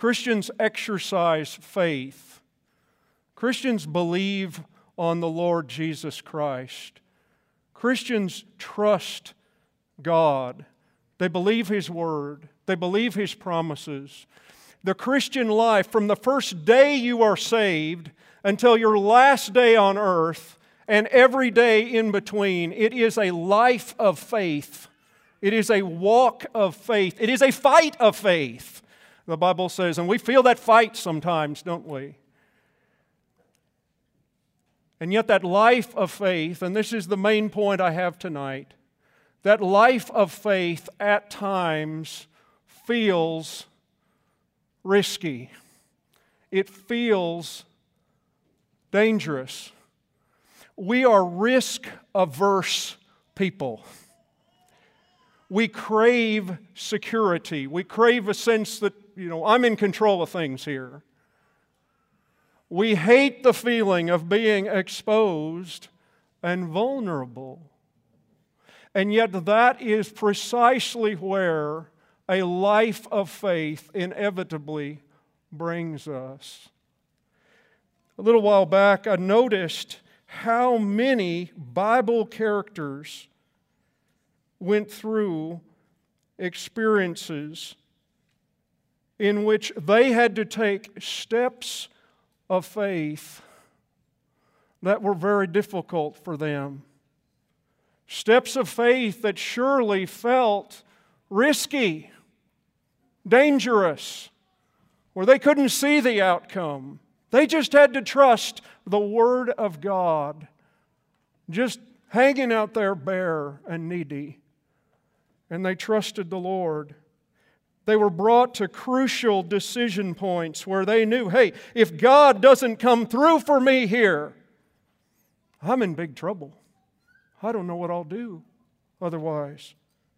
Christians exercise faith. Christians believe on the Lord Jesus Christ. Christians trust God. They believe His Word. They believe His promises. The Christian life, from the first day you are saved until your last day on earth and every day in between, it is a life of faith. It is a walk of faith. It is a fight of faith, the Bible says. And we feel that fight sometimes, don't we? And yet that life of faith, and this is the main point I have tonight, that life of faith at times feels risky. It feels dangerous. We are risk-averse people. We crave security. We crave a sense that, I'm in control of things here. We hate the feeling of being exposed and vulnerable. And yet that is precisely where a life of faith inevitably brings us. A little while back, I noticed how many Bible characters went through experiences in which they had to take steps of faith that were very difficult for them. Steps of faith that surely felt risky, dangerous, where they couldn't see the outcome. They just had to trust the Word of God, just hanging out there bare and needy. And they trusted the Lord. They were brought to crucial decision points where they knew, hey, if God doesn't come through for me here, I'm in big trouble. I don't know what I'll do otherwise.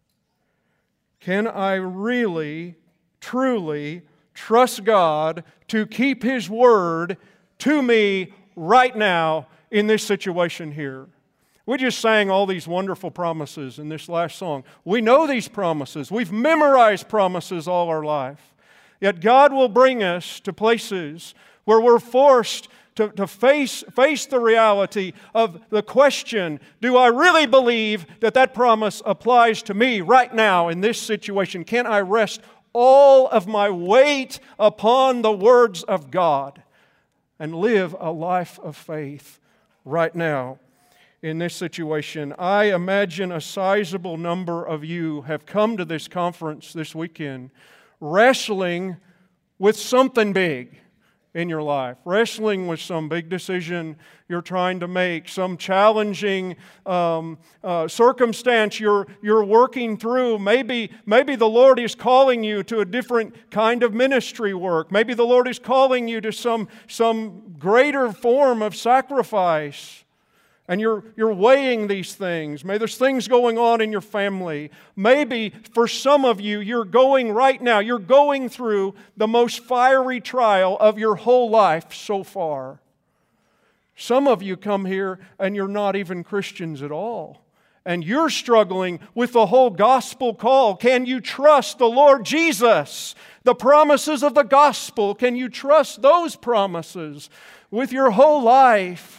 Can I really, truly trust God to keep His Word to me right now in this situation here? We just sang all these wonderful promises in this last song. We know these promises. We've memorized promises all our life. Yet God will bring us to places where we're forced to face the reality of the question, do I really believe that promise applies to me right now in this situation? Can I rest all of my weight upon the words of God and live a life of faith right now in this situation? I imagine a sizable number of you have come to this conference this weekend wrestling with something big in your life, wrestling with some big decision you're trying to make, some challenging circumstance you're working through. Maybe the Lord is calling you to a different kind of ministry work. Maybe the Lord is calling you to some greater form of sacrifice. And you're weighing these things. Maybe there's things going on in your family. Maybe for some of you, you're going through the most fiery trial of your whole life so far. Some of you come here and you're not even Christians at all. And you're struggling with the whole gospel call. Can you trust the Lord Jesus? The promises of the gospel. Can you trust those promises with your whole life?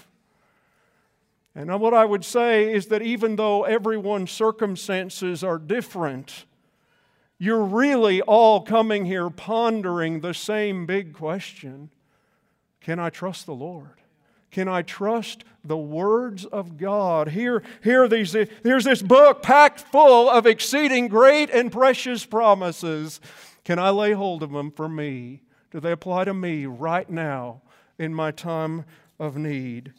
And what I would say is that even though everyone's circumstances are different, you're really all coming here pondering the same big question. Can I trust the Lord? Can I trust the words of God? There's this book packed full of exceeding great and precious promises. Can I lay hold of them for me? Do they apply to me right now in my time of need?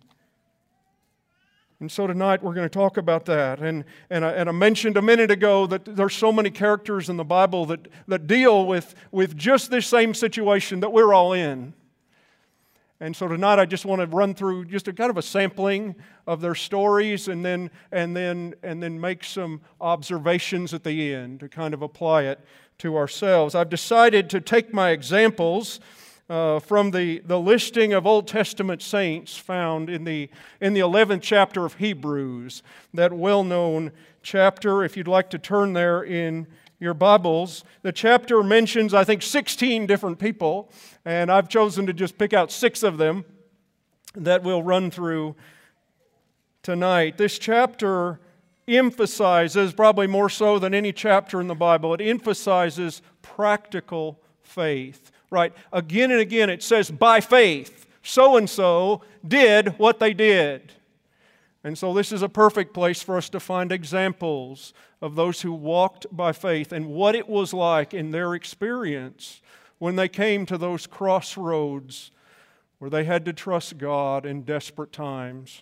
And so tonight we're going to talk about that. And I mentioned a minute ago that there's so many characters in the Bible that deal with just this same situation that we're all in. And so tonight I just want to run through just a kind of a sampling of their stories and then make some observations at the end to kind of apply it to ourselves. I've decided to take my examples from the listing of Old Testament saints found in the 11th chapter of Hebrews, that well-known chapter. If you'd like to turn there in your Bibles, the chapter mentions, I think, 16 different people, and I've chosen to just pick out 6 of them that we'll run through tonight. This chapter emphasizes, probably more so than any chapter in the Bible, it emphasizes practical faith, right? Again and again it says, by faith, so-and-so did what they did. And so this is a perfect place for us to find examples of those who walked by faith and what it was like in their experience when they came to those crossroads where they had to trust God in desperate times.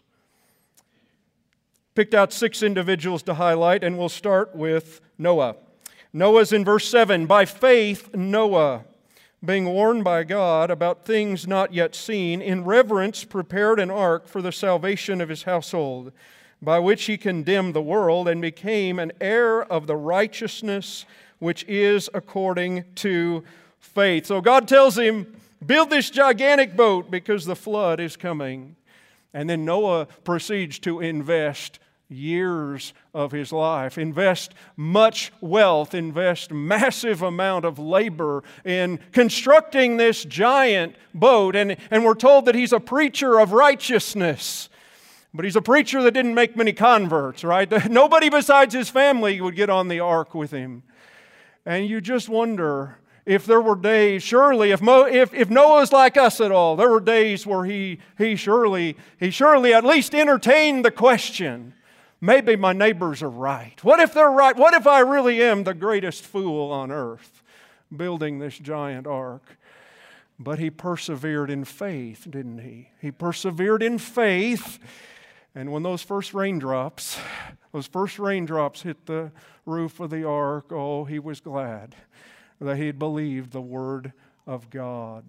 Picked out 6 individuals to highlight, and we'll start with Noah. Noah's in verse 7. By faith, Noah, being warned by God about things not yet seen, in reverence prepared an ark for the salvation of his household, by which he condemned the world and became an heir of the righteousness which is according to faith. So God tells him, build this gigantic boat because the flood is coming. And then Noah proceeds to invest years of his life, invest much wealth, invest massive amount of labor in constructing this giant boat. And we're told that he's a preacher of righteousness. But he's a preacher that didn't make many converts, right? Nobody besides his family would get on the ark with him. And you just wonder if there were days, surely, if Noah's like us at all, there were days where he surely at least entertained the question, maybe my neighbors are right. What if they're right? What if I really am the greatest fool on earth building this giant ark? But he persevered in faith, didn't he? He persevered in faith. And when those first raindrops hit the roof of the ark, oh, he was glad that he had believed the Word of God.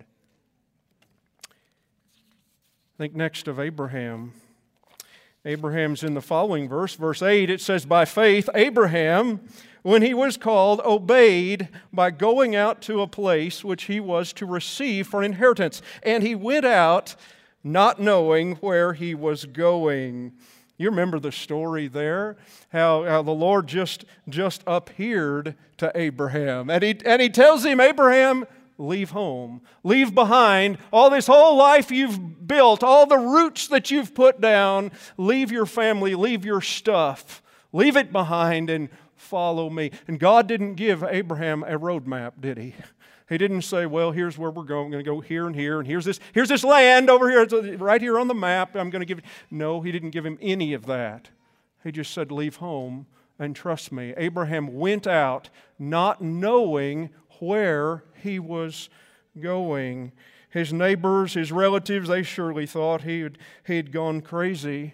Think next of Abraham. Abraham's in the following verse, verse 8. It says, by faith, Abraham, when he was called, obeyed by going out to a place which he was to receive for an inheritance. And he went out not knowing where he was going. You remember the story there, how the Lord just appeared to Abraham. And he tells him, Abraham, leave home. Leave behind all this whole life you've built, all the roots that you've put down. Leave your family, leave your stuff. Leave it behind and follow me. And God didn't give Abraham a roadmap, did he? He didn't say, well, here's where we're going. I'm going to go here, and here's this land over here, it's right here on the map. I'm going to give. No, he didn't give him any of that. He just said, leave home and trust me. Abraham went out not knowing where he was going. His neighbors, his relatives, they surely thought he'd gone crazy.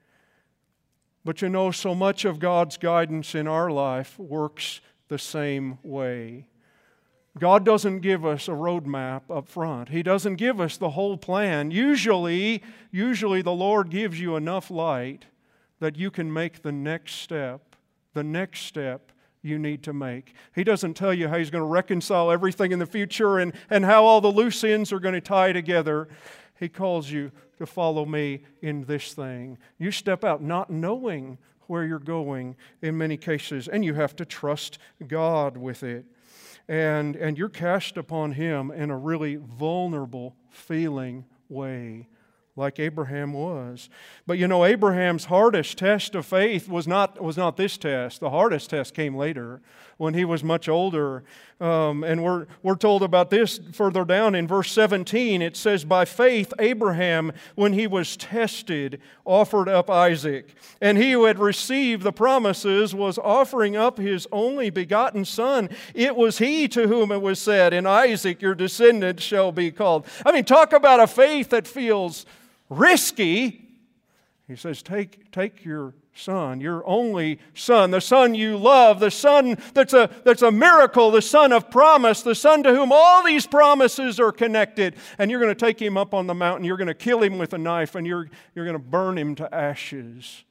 But you know, so much of God's guidance in our life works the same way. God doesn't give us a roadmap up front. He doesn't give us the whole plan. Usually the Lord gives you enough light that you can make the next step you need to make. He doesn't tell you how He's going to reconcile everything in the future and how all the loose ends are going to tie together. He calls you to follow me in this thing. You step out not knowing where you're going in many cases, and you have to trust God with it. And you're cast upon Him in a really vulnerable feeling way, like Abraham was. But you know, Abraham's hardest test of faith was not this test. The hardest test came later, when he was much older. And we're told about this further down in verse 17. It says, by faith Abraham, when he was tested, offered up Isaac. And he who had received the promises was offering up his only begotten son. It was he to whom it was said, in Isaac your descendant shall be called. I mean, talk about a faith that feels risky. He says, take your son, your only son, the son you love, the son that's a miracle, the son of promise, the son to whom all these promises are connected. And you're going to take him up on the mountain, you're going to kill him with a knife, and you're going to burn him to ashes.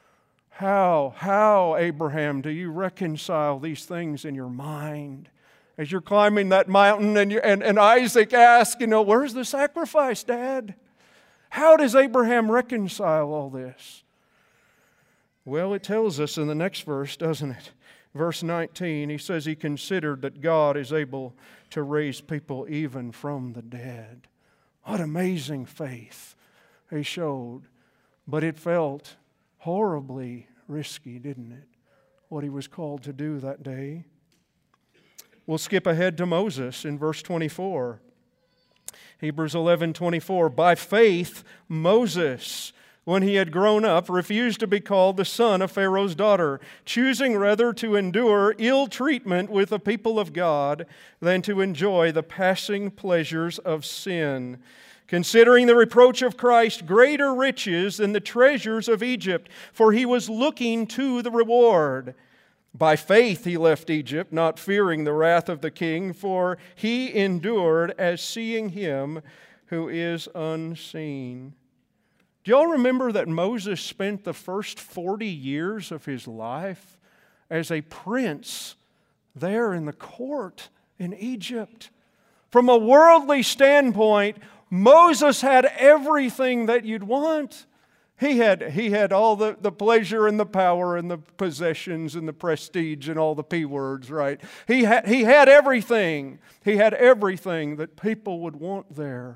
How, Abraham, do you reconcile these things in your mind? As you're climbing that mountain and Isaac asks, where's the sacrifice, Dad? How does Abraham reconcile all this? Well, it tells us in the next verse, doesn't it? Verse 19, he says he considered that God is able to raise people even from the dead. What amazing faith he showed. But it felt horribly risky, didn't it? What he was called to do that day. We'll skip ahead to Moses in verse 24. Hebrews 11:24. By faith, Moses, when he had grown up, refused to be called the son of Pharaoh's daughter, choosing rather to endure ill treatment with the people of God than to enjoy the passing pleasures of sin, considering the reproach of Christ greater riches than the treasures of Egypt, for he was looking to the reward. By faith he left Egypt, not fearing the wrath of the king, for he endured as seeing him who is unseen. Do y'all remember that Moses spent the first 40 years of his life as a prince there in the court in Egypt? From a worldly standpoint, Moses had everything that you'd want. He had all the pleasure and the power and the possessions and the prestige and all the P words, right? He had everything. He had everything that people would want there.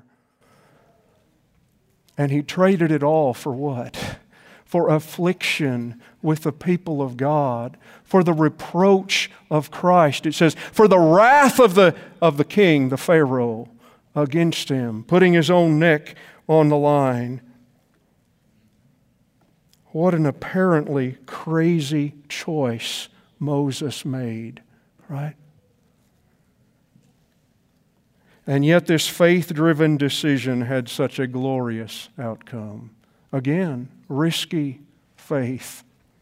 And he traded it all for what? For affliction with the people of God, for the reproach of Christ. It says, for the wrath of the king, the Pharaoh, against him, putting his own neck on the line. What an apparently crazy choice Moses made, right? And yet this faith-driven decision had such a glorious outcome. Again, risky faith.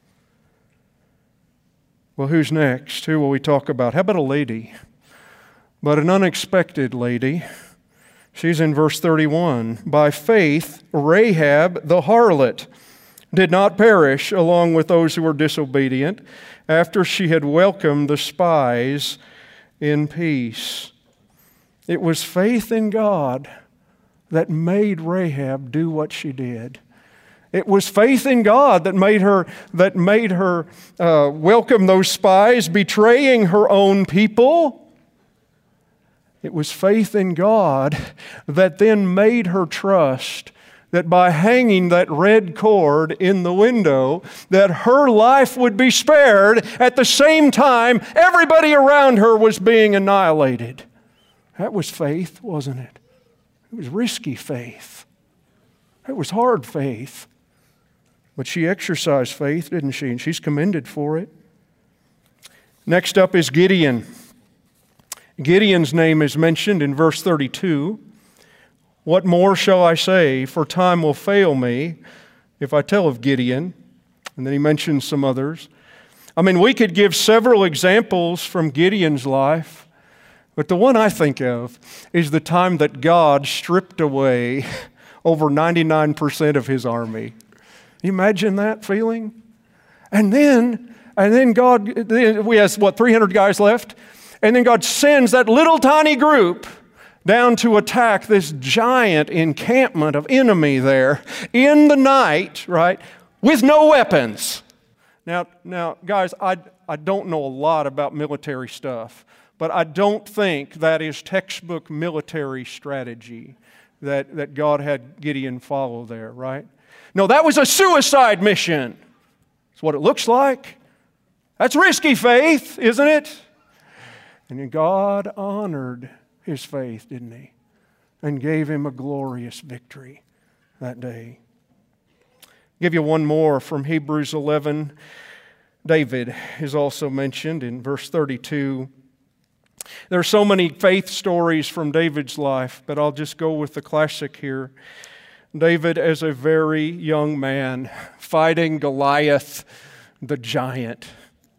Well, who's next? Who will we talk about? How about a lady? But an unexpected lady. She's in verse 31. By faith, Rahab the harlot did not perish along with those who were disobedient after she had welcomed the spies in peace. It was faith in God that made Rahab do what she did. It was faith in God that made her welcome those spies, betraying her own people. It was faith in God that then made her trust that by hanging that red cord in the window, that her life would be spared at the same time everybody around her was being annihilated. That was faith, wasn't it? It was risky faith. It was hard faith. But she exercised faith, didn't she? And she's commended for it. Next up is Gideon. Gideon's name is mentioned in verse 32. What more shall I say? For time will fail me if I tell of Gideon. And then he mentions some others. I mean, we could give several examples from Gideon's life. But the one I think of is the time that God stripped away over 99% of his army. You imagine that feeling? And then God, we have 300 guys left? And then God sends that little tiny group down to attack this giant encampment of enemy there in the night, right, with no weapons. Now, guys, I don't know a lot about military stuff, but I don't think that is textbook military strategy that God had Gideon follow there, right? No, that was a suicide mission. That's what it looks like. That's risky faith, isn't it? And God honored his faith, didn't he? And gave him a glorious victory that day. I'll give you one more from Hebrews 11. David is also mentioned in verse 32. There are so many faith stories from David's life, but I'll just go with the classic here. David as a very young man fighting Goliath, the giant.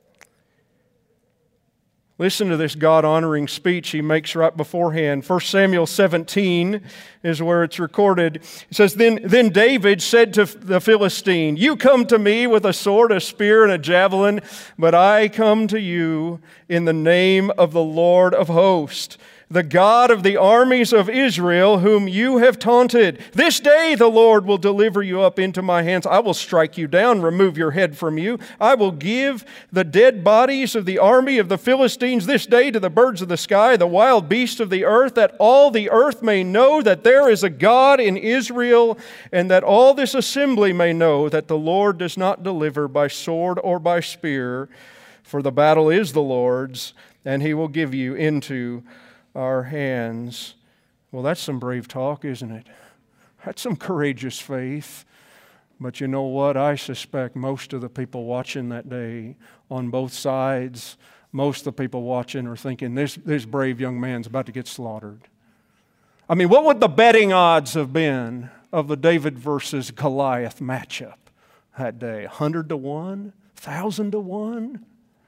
Listen to this God-honoring speech he makes right beforehand. 1 Samuel 17 is where it's recorded. It says, Then David said to the Philistine, You come to me with a sword, a spear, and a javelin, but I come to you in the name of the Lord of hosts, the God of the armies of Israel, whom you have taunted. This day the Lord will deliver you up into my hands. I will strike you down, remove your head from you. I will give the dead bodies of the army of the Philistines this day to the birds of the sky, the wild beasts of the earth, that all the earth may know that there is a God in Israel, and that all this assembly may know that the Lord does not deliver by sword or by spear, for the battle is the Lord's, and He will give you into our hands. Well, that's some brave talk, isn't it? That's some courageous faith. But you know what? I suspect most of the people watching that day on both sides, most of the people watching are thinking, this brave young man's about to get slaughtered. I mean, what would the betting odds have been of the David versus Goliath matchup that day? 100 to 1? 1,000 to 1?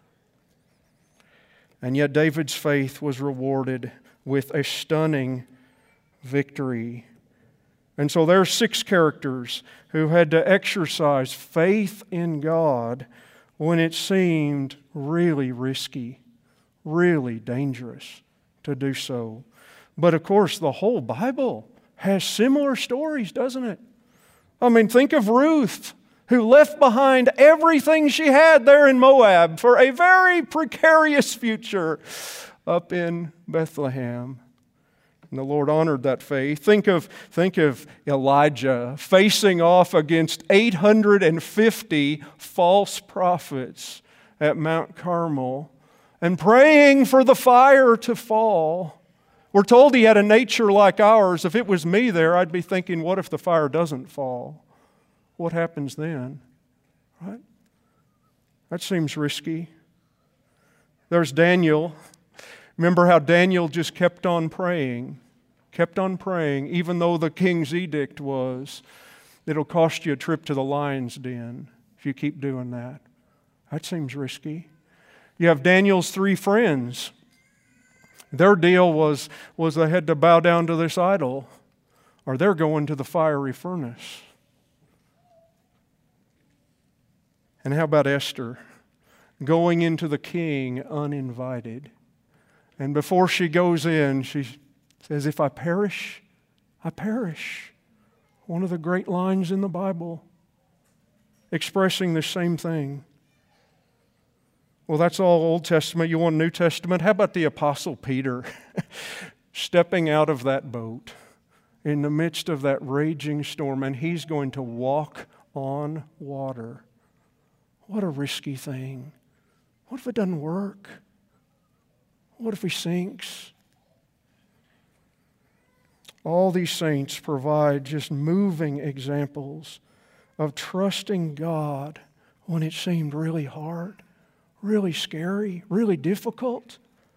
And yet David's faith was rewarded with a stunning victory. And so there are 6 characters who had to exercise faith in God when it seemed really risky, really dangerous to do so. But of course, the whole Bible has similar stories, doesn't it? I mean, think of Ruth, who left behind everything she had there in Moab for a very precarious future up in Bethlehem. And the Lord honored that faith. Think of Elijah facing off against 850 false prophets at Mount Carmel and praying for the fire to fall. We're told he had a nature like ours. If it was me there, I'd be thinking, what if the fire doesn't fall? What happens then? Right? That seems risky. There's Daniel. Remember how Daniel just kept on praying, even though the king's edict was, it'll cost you a trip to the lion's den if you keep doing that. That seems risky. You have Daniel's 3 friends. Their deal was they had to bow down to this idol, or they're going to the fiery furnace. And how about Esther, going into the king uninvited? And before she goes in, she says, if I perish, I perish. One of the great lines in the Bible, expressing the same thing. Well, that's all Old Testament. You want New Testament? How about the Apostle Peter stepping out of that boat in the midst of that raging storm, and he's going to walk on water. What a risky thing. What if it doesn't work? What if he sinks? All these saints provide just moving examples of trusting God when it seemed really hard, really scary, really difficult.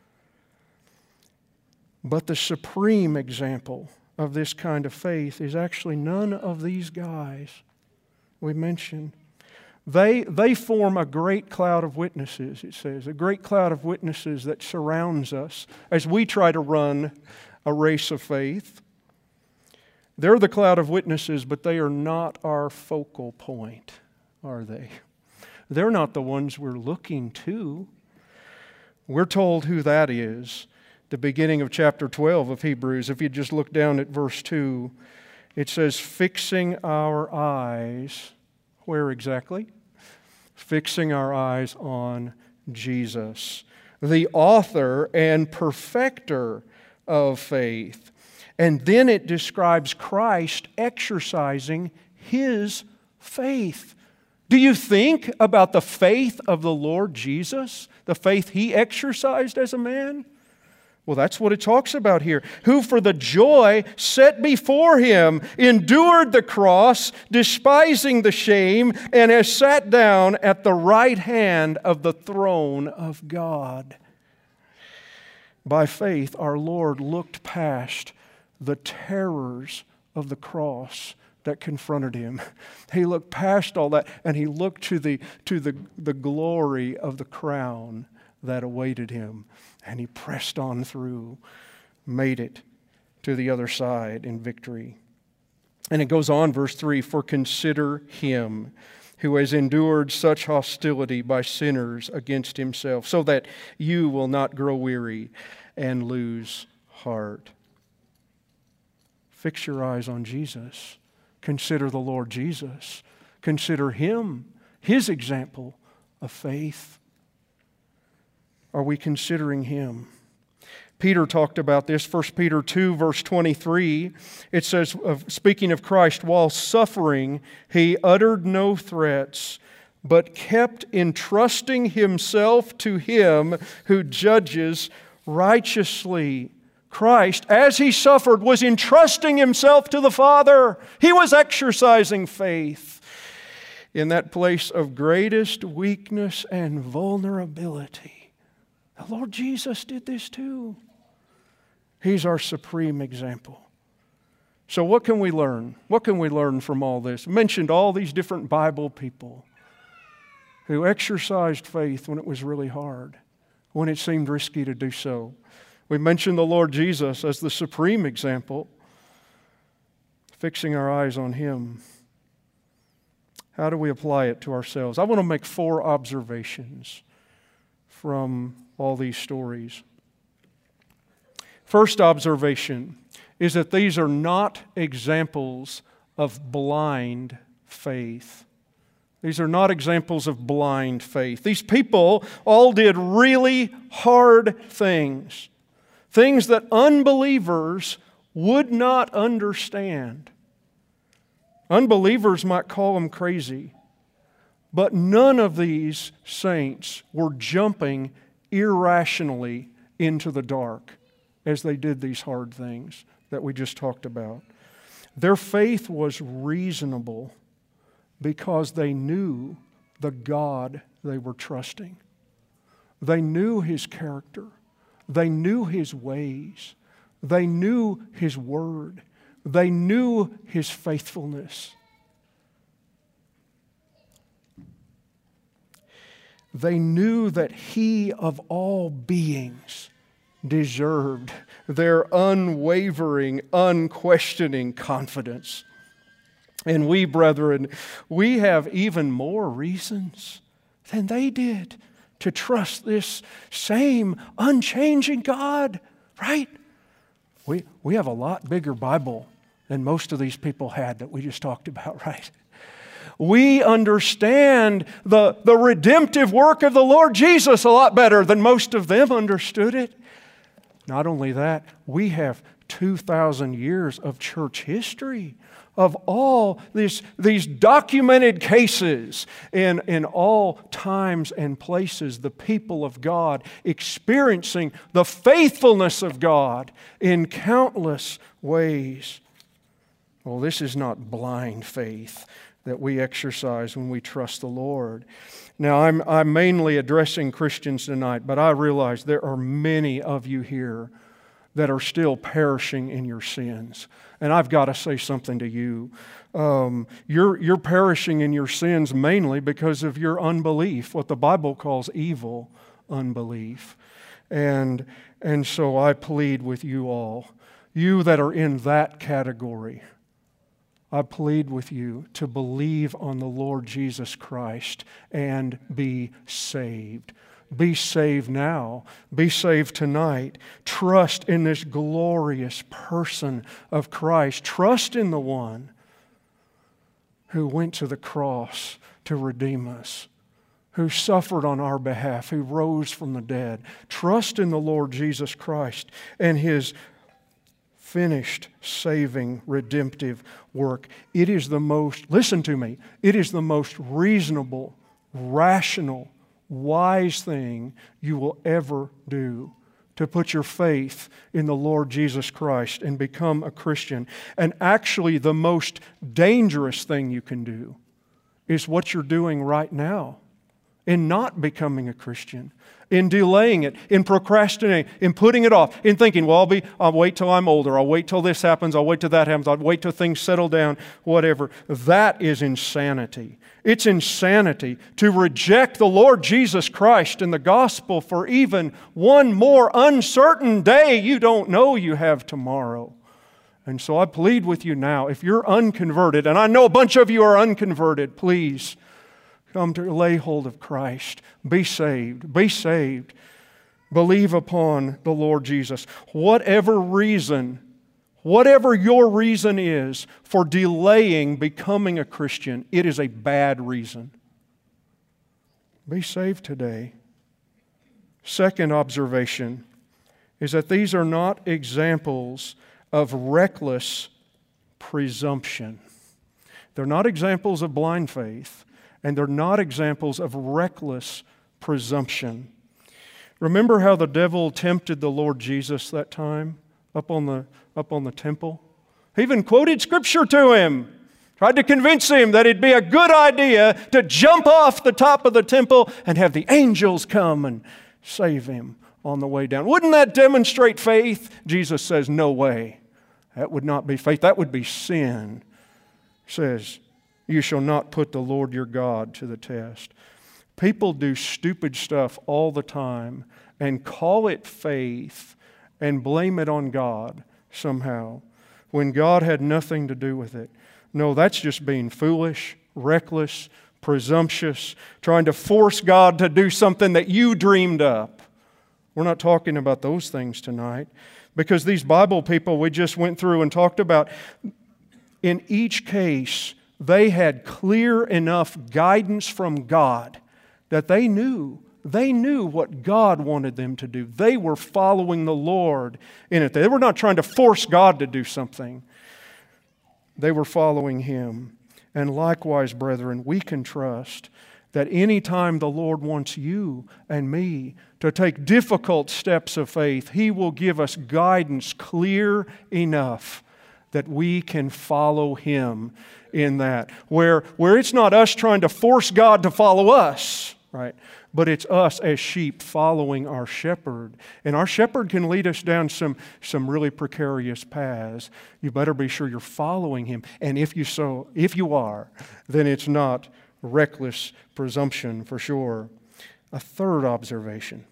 But the supreme example of this kind of faith is actually none of these guys we mentioned. They form a great cloud of witnesses, it says, a great cloud of witnesses that surrounds us as we try to run a race of faith. They're the cloud of witnesses, but they are not our focal point, are they? They're not the ones we're looking to. We're told who that is. The beginning of chapter 12 of Hebrews, if you just look down at verse 2, it says, fixing our eyes. Where exactly? Fixing our eyes on Jesus, the author and perfecter of faith. And then it describes Christ exercising His faith. Do you think about the faith of the Lord Jesus, the faith He exercised as a man? Well, that's what it talks about here. Who for the joy set before Him endured the cross, despising the shame, and has sat down at the right hand of the throne of God. By faith, our Lord looked past the terrors of the cross that confronted Him. He looked past all that, and He looked to the glory of the crown that awaited Him. And He pressed on through, made it to the other side in victory. And it goes on, verse 3, for consider Him who has endured such hostility by sinners against Himself, so that you will not grow weary and lose heart. Fix your eyes on Jesus. Consider the Lord Jesus. Consider Him, His example of faith. Are we considering Him? Peter talked about this, 1 Peter 2, verse 23. It says, speaking of Christ, while suffering, He uttered no threats, but kept entrusting Himself to Him who judges righteously. Christ, as He suffered, was entrusting Himself to the Father. He was exercising faith in that place of greatest weakness and vulnerability. The Lord Jesus did this too. He's our supreme example. So what can we learn? What can we learn from all this? I mentioned all these different Bible people who exercised faith when it was really hard, when it seemed risky to do so. We mentioned the Lord Jesus as the supreme example, fixing our eyes on Him. How do we apply it to ourselves? I want to make 4 observations from all these stories. First observation is that these are not examples of blind faith. These are not examples of blind faith. These people all did really hard things, things that unbelievers would not understand. Unbelievers might call them crazy, but none of these saints were jumping irrationally into the dark as they did these hard things that we just talked about. Their faith was reasonable because they knew the God they were trusting. They knew His character. They knew His ways. They knew His word. They knew His faithfulness. They knew that He of all beings deserved their unwavering, unquestioning confidence. And we, brethren, we have even more reasons than they did to trust this same unchanging God, right? We have a lot bigger Bible than most of these people had that we just talked about, right? We understand the redemptive work of the Lord Jesus a lot better than most of them understood it. Not only that, we have 2,000 years of church history of all these documented cases in all times and places, the people of God experiencing the faithfulness of God in countless ways. Well, this is not blind faith that we exercise when we trust the Lord. Now, I'm mainly addressing Christians tonight, but I realize there are many of you here that are still perishing in your sins. And I've got to say something to you. You're perishing in your sins mainly because of your unbelief, what the Bible calls evil unbelief. And so I plead with you all, you that are in that category, I plead with you to believe on the Lord Jesus Christ and be saved. Be saved now. Be saved tonight. Trust in this glorious person of Christ. Trust in the one who went to the cross to redeem us, who suffered on our behalf, who rose from the dead. Trust in the Lord Jesus Christ and His finished, saving, redemptive work. It is the most, listen to me, it is the most reasonable, rational, wise thing you will ever do to put your faith in the Lord Jesus Christ and become a Christian. And actually, the most dangerous thing you can do is what you're doing right now in not becoming a Christian, in delaying it, in procrastinating, in putting it off, in thinking, well, I'll wait till I'm older, I'll wait till this happens, I'll wait till that happens, I'll wait till things settle down, whatever. That is insanity. It's insanity to reject the Lord Jesus Christ and the gospel for even one more uncertain day you don't know you have tomorrow. And so I plead with you now, if you're unconverted, and I know a bunch of you are unconverted, please come to lay hold of Christ. Be saved. Be saved. Believe upon the Lord Jesus. Whatever your reason is for delaying becoming a Christian, it is a bad reason. Be saved today. Second observation is that these are not examples of reckless presumption. They're not examples of blind faith, and they're not examples of reckless presumption. Remember how the devil tempted the Lord Jesus that time up on the temple? He even quoted Scripture to him, tried to convince him that it'd be a good idea to jump off the top of the temple and have the angels come and save him on the way down. Wouldn't that demonstrate faith? Jesus says, no way. That would not be faith. That would be sin. He says, you shall not put the Lord your God to the test. People do stupid stuff all the time and call it faith and blame it on God somehow when God had nothing to do with it. No, that's just being foolish, reckless, presumptuous, trying to force God to do something that you dreamed up. We're not talking about those things tonight, because these Bible people we just went through and talked about, in each case, they had clear enough guidance from God that they knew what God wanted them to do. They were following the Lord in it. They were not trying to force God to do something. They were following Him. And likewise, brethren, we can trust that any time the Lord wants you and me to take difficult steps of faith, He will give us guidance clear enough that we can follow Him in that. Where it's not us trying to force God to follow us, right? But it's us as sheep following our shepherd. And our shepherd can lead us down some really precarious paths. You better be sure you're following Him. And if you are, then it's not reckless presumption for sure. A third observation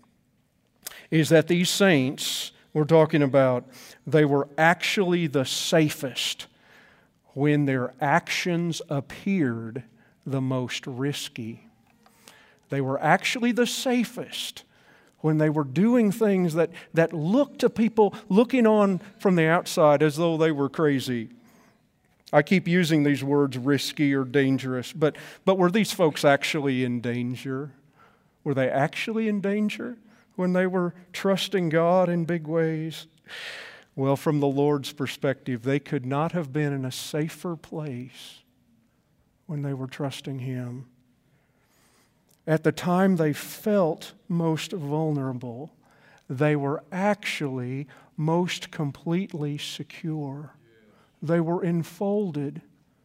is that these saints we're talking about, they were actually the safest when their actions appeared the most risky. They were actually the safest when they were doing things that looked to people looking on from the outside as though they were crazy. I keep using these words, risky or dangerous, but were these folks actually in danger? Were they actually in danger when they were trusting God in big ways? Well, from the Lord's perspective, they could not have been in a safer place when they were trusting Him. At the time they felt most vulnerable, they were actually most completely secure. They were enfolded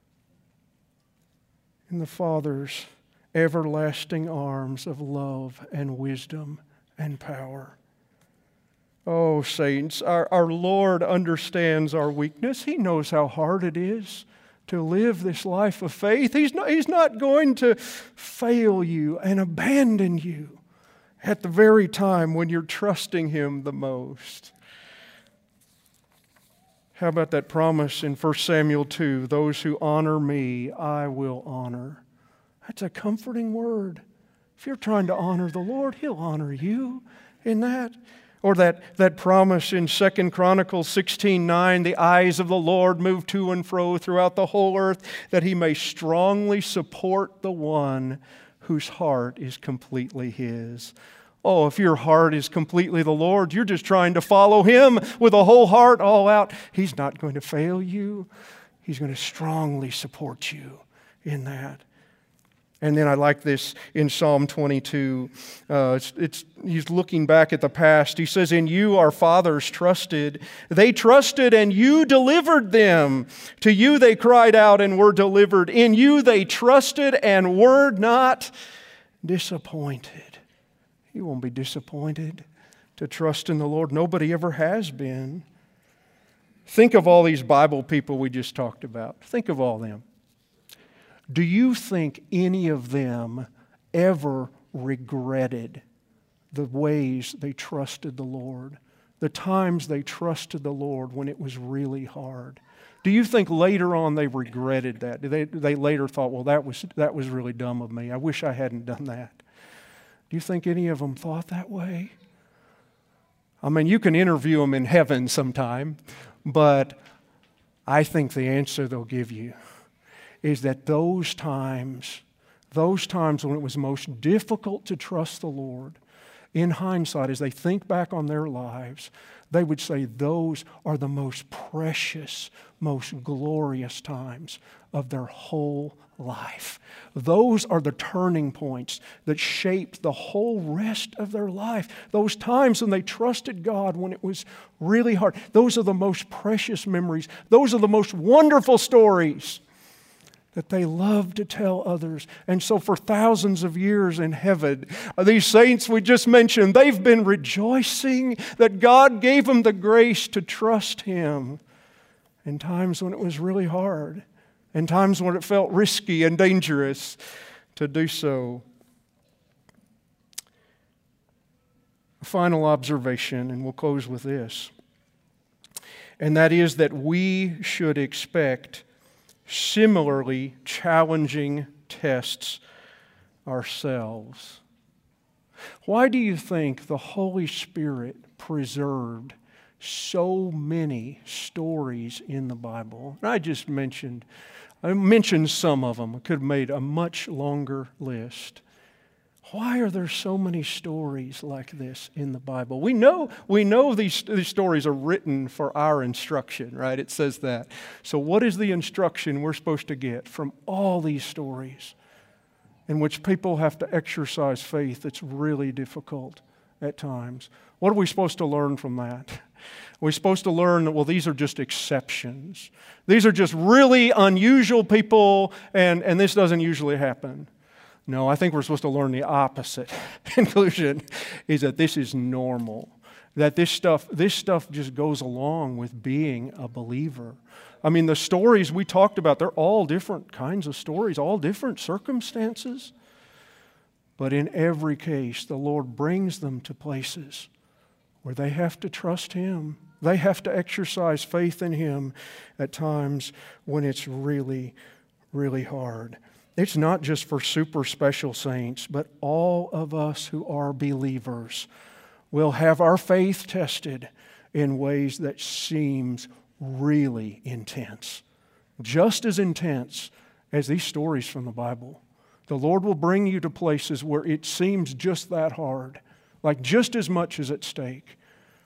in the Father's everlasting arms of love and wisdom and power. Oh, saints, our Lord understands our weakness. He knows how hard it is to live this life of faith. He's not going to fail you and abandon you at the very time when you're trusting Him the most. How about that promise in 1 Samuel 2, those who honor me, I will honor. That's a comforting word. If you're trying to honor the Lord, He'll honor you in that. Or that promise in 2 Chronicles 16:9, the eyes of the Lord move to and fro throughout the whole earth, that He may strongly support the one whose heart is completely His. Oh, if your heart is completely the Lord, you're just trying to follow Him with a whole heart all out, He's not going to fail you. He's going to strongly support you in that. And then I like this in Psalm 22. He's looking back at the past. He says, in you our fathers trusted. They trusted and you delivered them. To you they cried out and were delivered. In you they trusted and were not disappointed. You won't be disappointed to trust in the Lord. Nobody ever has been. Think of all these Bible people we just talked about. Think of all them. Do you think any of them ever regretted the ways they trusted the Lord? The times they trusted the Lord when it was really hard? Do you think later on they regretted that? They later thought, well, that was really dumb of me. I wish I hadn't done that. Do you think any of them thought that way? I mean, you can interview them in heaven sometime, but I think the answer they'll give you is that those times when it was most difficult to trust the Lord, in hindsight, as they think back on their lives, they would say those are the most precious, most glorious times of their whole life. Those are the turning points that shaped the whole rest of their life. Those times when they trusted God when it was really hard. Those are the most precious memories. Those are the most wonderful stories that they love to tell others. And so for thousands of years in heaven, these saints we just mentioned, they've been rejoicing that God gave them the grace to trust Him in times when it was really hard, in times when it felt risky and dangerous to do so. A final observation, and we'll close with this, and that is that we should expect similarly challenging tests ourselves. Why do you think the Holy Spirit preserved so many stories in the Bible? And I mentioned some of them. I could have made a much longer list. Why are there so many stories like this in the Bible? We know these stories are written for our instruction, right? It says that. So what is the instruction we're supposed to get from all these stories in which people have to exercise faith that's really difficult at times? What are we supposed to learn from that? We're supposed to learn that, well, these are just exceptions. These are just really unusual people, and this doesn't usually happen. No, I think we're supposed to learn the opposite conclusion, is that this is normal. That this stuff just goes along with being a believer. I mean, the stories we talked about, they're all different kinds of stories, all different circumstances. But in every case, the Lord brings them to places where they have to trust Him. They have to exercise faith in Him at times when it's really, really hard. It's not just for super special saints, but all of us who are believers will have our faith tested in ways that seems really intense. Just as intense as these stories from the Bible. The Lord will bring you to places where it seems just that hard, like just as much is at stake.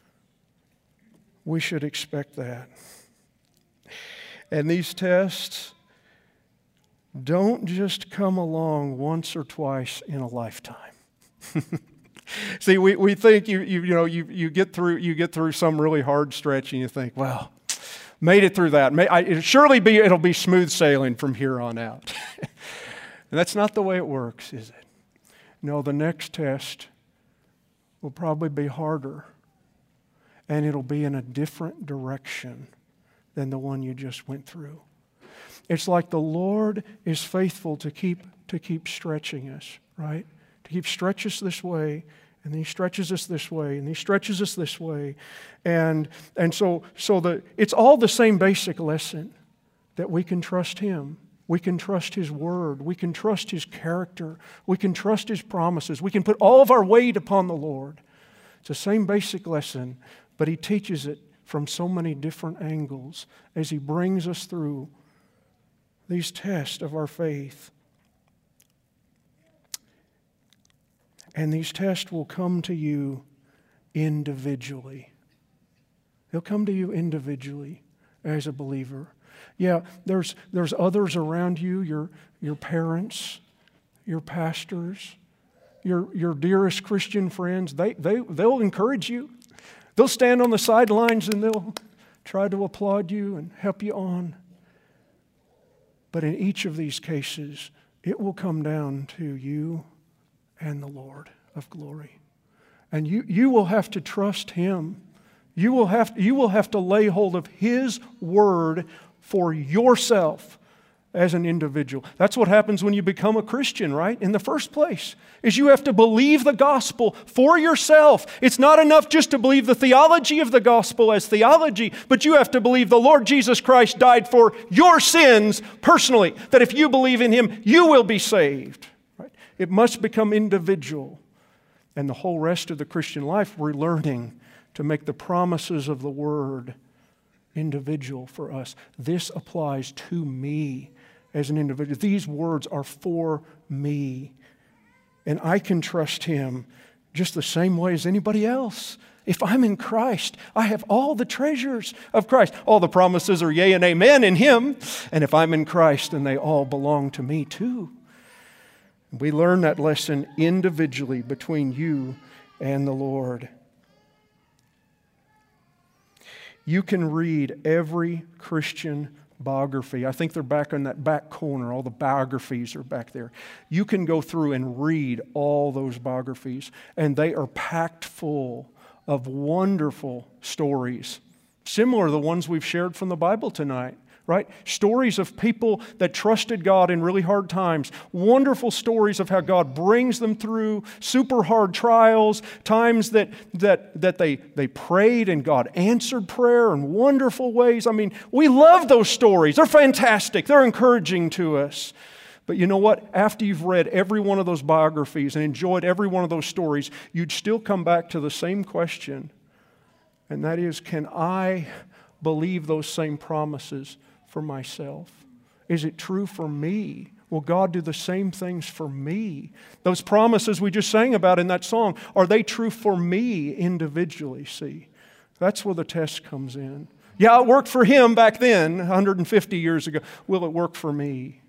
We should expect that. And these tests don't just come along once or twice in a lifetime. See, we think you get through some really hard stretch and you think, well, made it through that. It'll be smooth sailing from here on out. And that's not the way it works, is it? No, the next test will probably be harder, and it'll be in a different direction than the one you just went through. It's like the Lord is faithful to keep stretching us, right? To keep stretch us this way, and then He stretches us this way, and He stretches us this way. And so it's all the same basic lesson, that we can trust Him. We can trust His Word. We can trust His character. We can trust His promises. We can put all of our weight upon the Lord. It's the same basic lesson, but He teaches it from so many different angles as He brings us through these tests of our faith. And these tests will come to you individually. They'll come to you individually as a believer. Yeah, there's others around you, your parents, your pastors, your dearest Christian friends. They'll encourage you. They'll stand on the sidelines and they'll try to applaud you and help you on. But in each of these cases, it will come down to you and the Lord of glory. And you will have to trust Him. You will have to lay hold of His Word for yourself as an individual. That's what happens when you become a Christian, right? In the first place, is you have to believe the gospel for yourself. It's not enough just to believe the theology of the gospel as theology, but you have to believe the Lord Jesus Christ died for your sins personally, that if you believe in Him, you will be saved. Right? It must become individual. And the whole rest of the Christian life, we're learning to make the promises of the Word individual for us. This applies to me as an individual. These words are for me. And I can trust Him just the same way as anybody else. If I'm in Christ, I have all the treasures of Christ. All the promises are yea and amen in Him. And if I'm in Christ, then they all belong to me too. We learn that lesson individually between you and the Lord. You can read every Christian biography. I think they're back in that back corner. All the biographies are back there. You can go through and read all those biographies, and they are packed full of wonderful stories, similar to the ones we've shared from the Bible tonight, right? Stories of people that trusted God in really hard times. Wonderful stories of how God brings them through super hard trials, times that they prayed and God answered prayer in wonderful ways. I mean, we love those stories. They're fantastic. They're encouraging to us. But you know what? After you've read every one of those biographies and enjoyed every one of those stories, you'd still come back to the same question. And that is, can I believe those same promises for myself? Is it true for me? Will God do the same things for me? Those promises we just sang about in that song, are they true for me individually? See, that's where the test comes in. Yeah, it worked for him back then, 150 years ago. Will it work for me?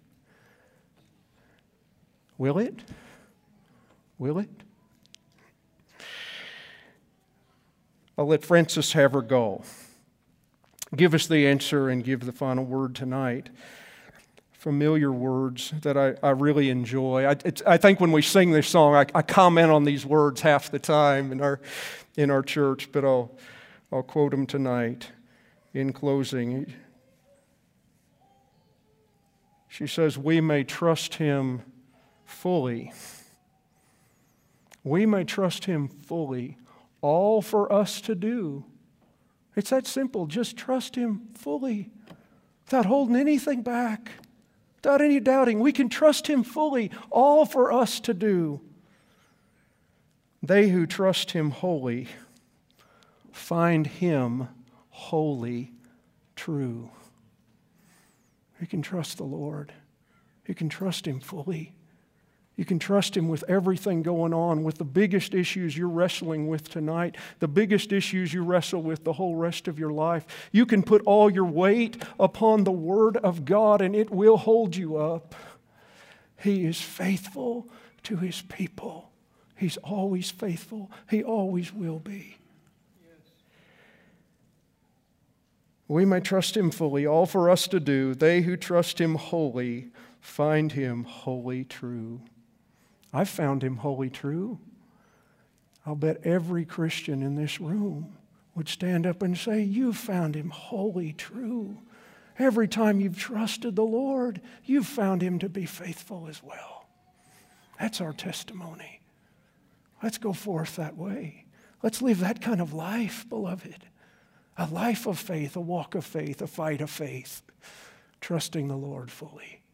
Will it? Will it? I'll let Frances have her go. Give us the answer and give the final word tonight. Familiar words that I really enjoy. I think when we sing this song, I comment on these words half the time in our church, but I'll quote them tonight in closing. She says, "We may trust Him fully. We may trust Him fully. All for us to do." It's that simple. Just trust Him fully without holding anything back, without any doubting. We can trust Him fully. All for us to do. They who trust Him wholly find Him wholly true. You can trust the Lord. You can trust Him fully. You can trust Him with everything going on, with the biggest issues you're wrestling with tonight, the biggest issues you wrestle with the whole rest of your life. You can put all your weight upon the Word of God, and it will hold you up. He is faithful to His people. He's always faithful. He always will be. We may trust Him fully, all for us to do. They who trust Him wholly find Him wholly true. I've found Him wholly true. I'll bet every Christian in this room would stand up and say, "You've found Him wholly true. Every time you've trusted the Lord, you've found Him to be faithful as well." That's our testimony. Let's go forth that way. Let's live that kind of life, beloved. A life of faith, a walk of faith, a fight of faith, trusting the Lord fully.